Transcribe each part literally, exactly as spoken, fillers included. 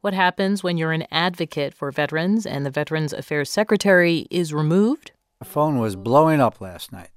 what happens when you're an advocate for veterans and the Veterans Affairs Secretary is removed? The phone was blowing up last night.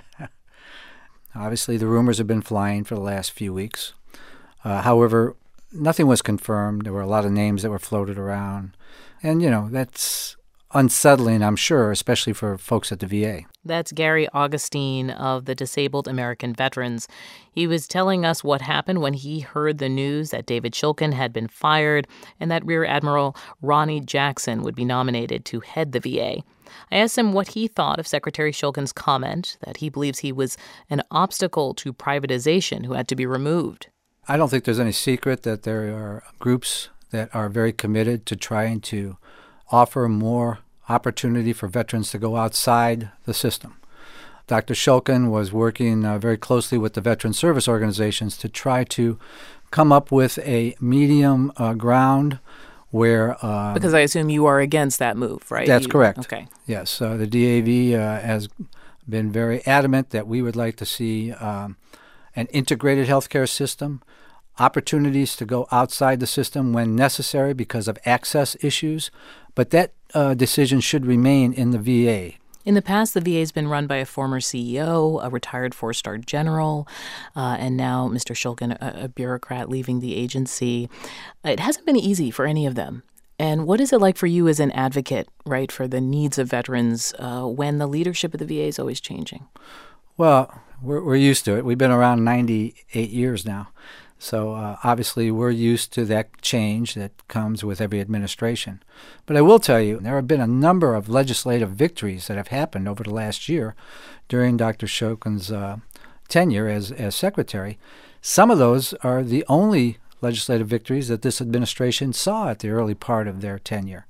Obviously, the rumors have been flying for the last few weeks. Uh, however, nothing was confirmed. There were a lot of names that were floated around. And, you know, that's unsettling, I'm sure, especially for folks at the V A. That's Gary Augustine of the Disabled American Veterans. He was telling us what happened when he heard the news that David Shulkin had been fired and that Rear Admiral Ronnie Jackson would be nominated to head the V A. I asked him what he thought of Secretary Shulkin's comment that he believes he was an obstacle to privatization who had to be removed. I don't think there's any secret that there are groups that are very committed to trying to offer more opportunity for veterans to go outside the system. Doctor Shulkin was working uh, very closely with the veteran service organizations to try to come up with a medium uh, ground where... Um, because I assume you are against that move, right? That's you, correct. Okay. Yes. Uh, the D A V uh, has been very adamant that we would like to see um, an integrated healthcare system, opportunities to go outside the system when necessary because of access issues, but that uh, decision should remain in the V A. In the past, the V A has been run by a former C E O, a retired four-star general, uh, and now Mister Shulkin, a, a bureaucrat leaving the agency. It hasn't been easy for any of them. And what is it like for you as an advocate, right, for the needs of veterans uh, when the leadership of the V A is always changing? Well, we're, we're used to it. We've been around ninety-eight years now. So uh, obviously we're used to that change that comes with every administration. But I will tell you, there have been a number of legislative victories that have happened over the last year during Doctor Shulkin's uh, tenure as, as secretary. Some of those are the only legislative victories that this administration saw at the early part of their tenure.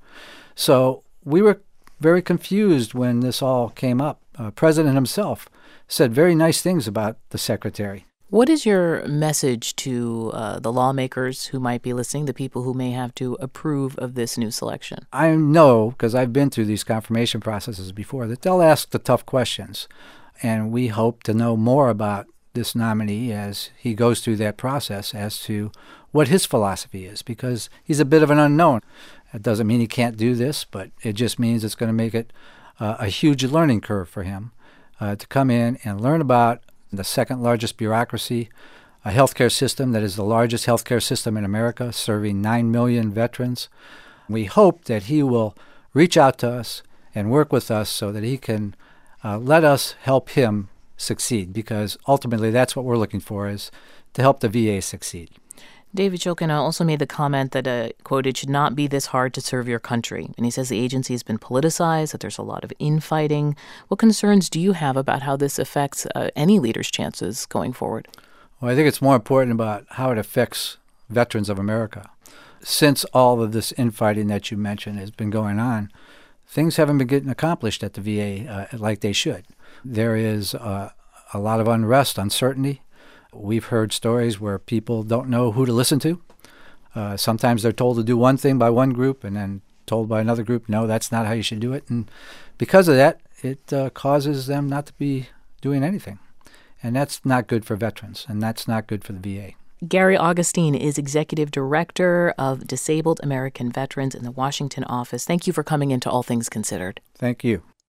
So we were very confused when this all came up. Uh, President himself said very nice things about the secretary. What is your message to uh, the lawmakers who might be listening, the people who may have to approve of this new selection? I know, because I've been through these confirmation processes before, that they'll ask the tough questions. And we hope to know more about this nominee as he goes through that process as to what his philosophy is, because he's a bit of an unknown. It doesn't mean he can't do this, but it just means it's going to make it uh, a huge learning curve for him uh, to come in and learn about the second largest bureaucracy, a healthcare system that is the largest healthcare system in America, serving nine million veterans. We hope that he will reach out to us and work with us so that he can uh, let us help him succeed, because ultimately that's what we're looking for, is to help the V A succeed. David Shulkin also made the comment that, uh, quote, it should not be this hard to serve your country. And he says the agency has been politicized, that there's a lot of infighting. What concerns do you have about how this affects uh, any leader's chances going forward? Well, I think it's more important about how it affects veterans of America. Since all of this infighting that you mentioned has been going on, things haven't been getting accomplished at the V A uh, like they should. There is uh, a lot of unrest, uncertainty. We've heard stories where people don't know who to listen to. Uh, sometimes they're told to do one thing by one group and then told by another group, no, that's not how you should do it. And because of that, it uh, causes them not to be doing anything. And that's not good for veterans, and that's not good for the V A. Gary Augustine is Executive Director of Disabled American Veterans in the Washington office. Thank you for coming into All Things Considered. Thank you.